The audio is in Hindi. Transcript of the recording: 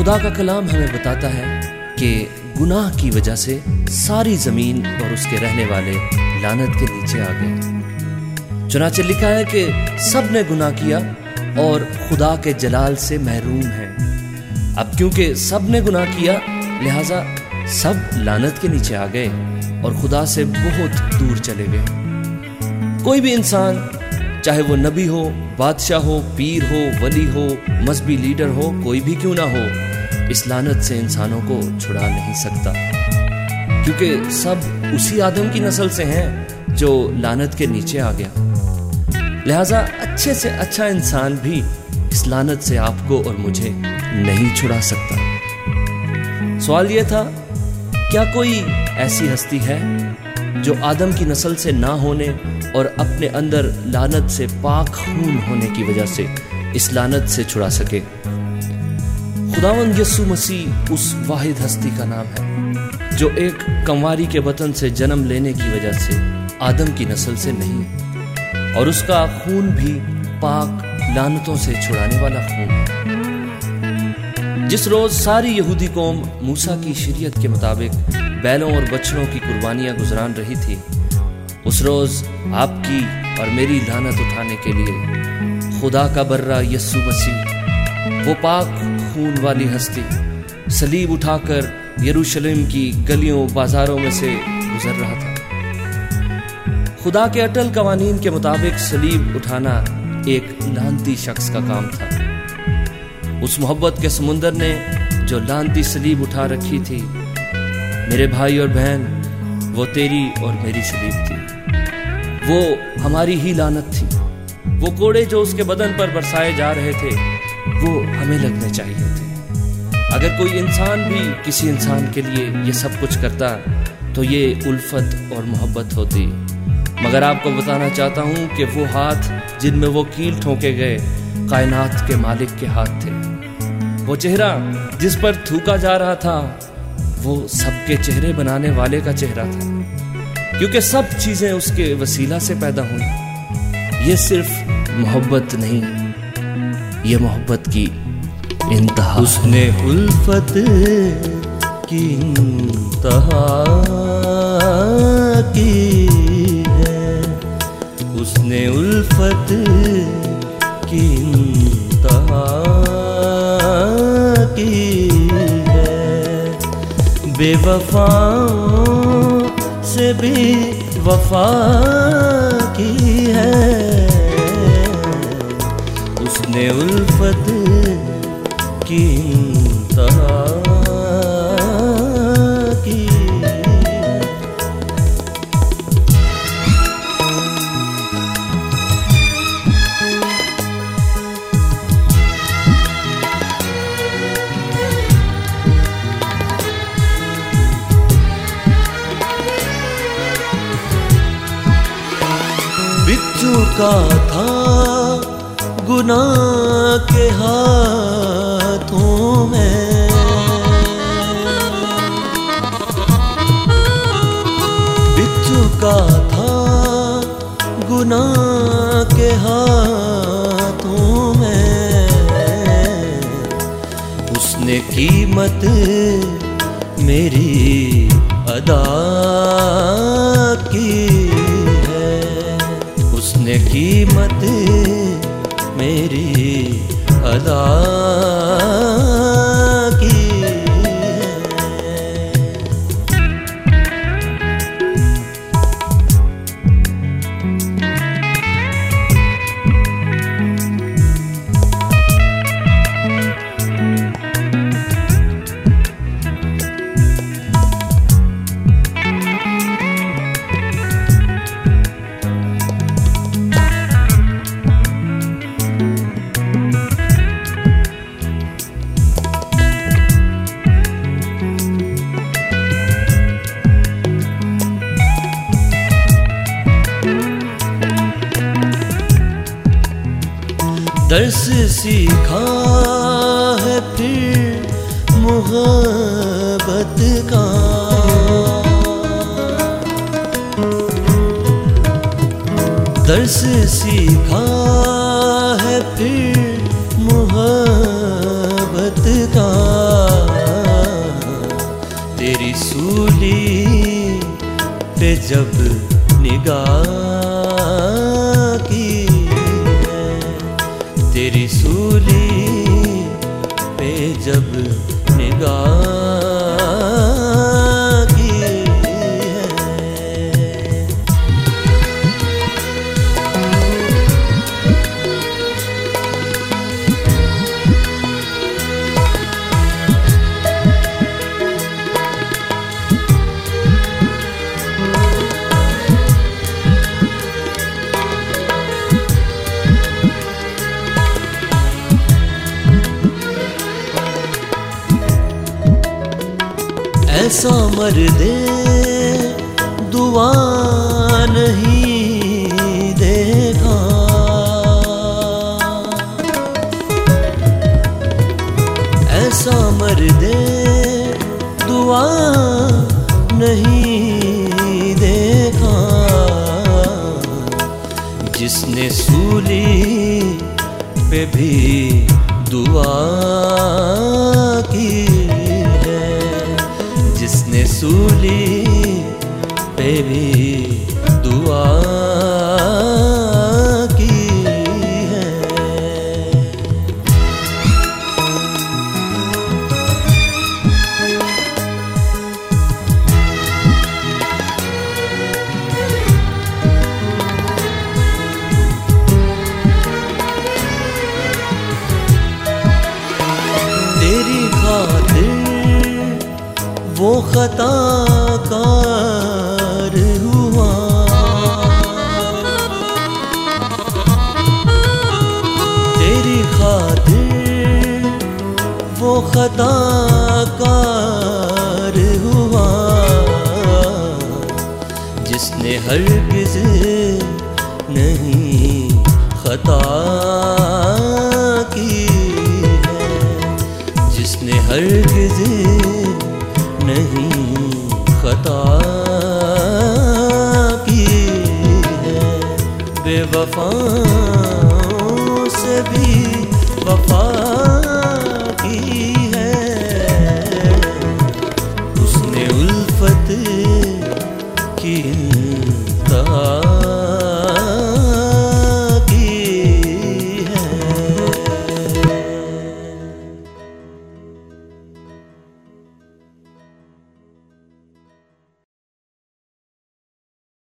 खुदा का कलाम हमें बताता है कि गुनाह की वजह से सारी जमीन और उसके रहने वाले लानत के नीचे आ गए। चुनाचे लिखा है कि सब ने गुनाह किया और खुदा के जलाल से महरूम हैं। अब क्योंकि सब ने गुनाह किया लिहाजा सब लानत के नीचे आ गए और खुदा से बहुत दूर चले गए। कोई भी इंसान, चाहे वो नबी हो, बादशाह हो, पीर हो, वली हो, मजहबी लीडर हो, कोई भी क्यों ना हो, इस लानत से इंसानों को छुड़ा नहीं सकता, क्योंकि सब उसी आदम की नस्ल से हैं जो लानत के नीचे आ गया। लिहाजा अच्छे से अच्छा इंसान भी इस लानत से आपको और मुझे नहीं छुड़ा सकता। सवाल यह था, क्या कोई ऐसी हस्ती है जो आदम की नस्ल से ना होने और अपने अंदर लानत से पाक खून होने की वजह से इस लानत से छुड़ा सके? खुदावंद यीशु मसीह उस वाहिद हस्ती का नाम है जो एक कंवारी के बतन से जन्म लेने की वजह से आदम की नस्ल से नहीं, और उसका खून भी पाक लानतों से छुड़ाने वाला खून है। जिस रोज सारी यहूदी कौम मूसा की शरीयत के मुताबिक बैलों और बछड़ों की कुर्बानियां गुजरान रही थी, उस रोज आपकी और मेरी लानत उठाने के लिए खुदा का बर्रा यीशु मसीह, वो पाक खून वाली हस्ती, सलीब उठाकर यरूशलेम की गलियों बाजारों में से गुजर रहा था। खुदा के अटल कवानीन के मुताबिक सलीब उठाना एक लानती शख्स का काम था। उस मोहब्बत के समुंदर ने जो लानती सलीब उठा रखी थी, मेरे भाई और बहन, वो तेरी और मेरी सलीब थी। वो हमारी ही लानत थी। वो कोड़े जो उसके बदन पर बरसाए जा रहे थे, वो हमें लगने चाहिए थे। अगर कोई इंसान भी किसी इंसान के लिए ये सब कुछ करता तो ये उल्फत और मोहब्बत होती। मगर आपको बताना चाहता हूँ कि वो हाथ जिनमें वो कील ठोके गए कायनात के मालिक के हाथ थे। वो चेहरा जिस पर थूका जा रहा था, वो सबके चेहरे बनाने वाले का चेहरा था, क्योंकि सब चीजें उसके वसीला से पैदा हुई। ये सिर्फ मोहब्बत नहीं, ये मोहब्बत की इंतहा। उसने उल्फत की इंतहा की है, उसने उल्फत की इंतहा की है। बेवफाओं से भी वफा की है, उसने उल्फत की इंतहा की। बिच्छू का था गुनाह के हाथों में, बिच्छू का था गुनाह के हाथों में। उसने कीमत मेरी अदा की है, उसने कीमत मेरी अदा की है। दर्स सीखा है फिर मोहब्बत का, दर्स सीखा है फिर मोहब्बत का। तेरी सूली पे जब निगाह की है, तेरी सूली पे जब निगाह की है। ऐसा मर्दे दुआ नहीं देखा, ऐसा मर्दे दुआ नहीं देखा, जिसने सूली पे भी दुआ की, जिसने सूली पे भी दुआ की है। तेरी खातिर वो खताकार हुआ, तेरी खातिर वो खताकार हुआ, जिसने हरगिज़ नहीं खता की है, जिसने हरगिज़ नहीं खता की है। बेवफाओं से भी वफा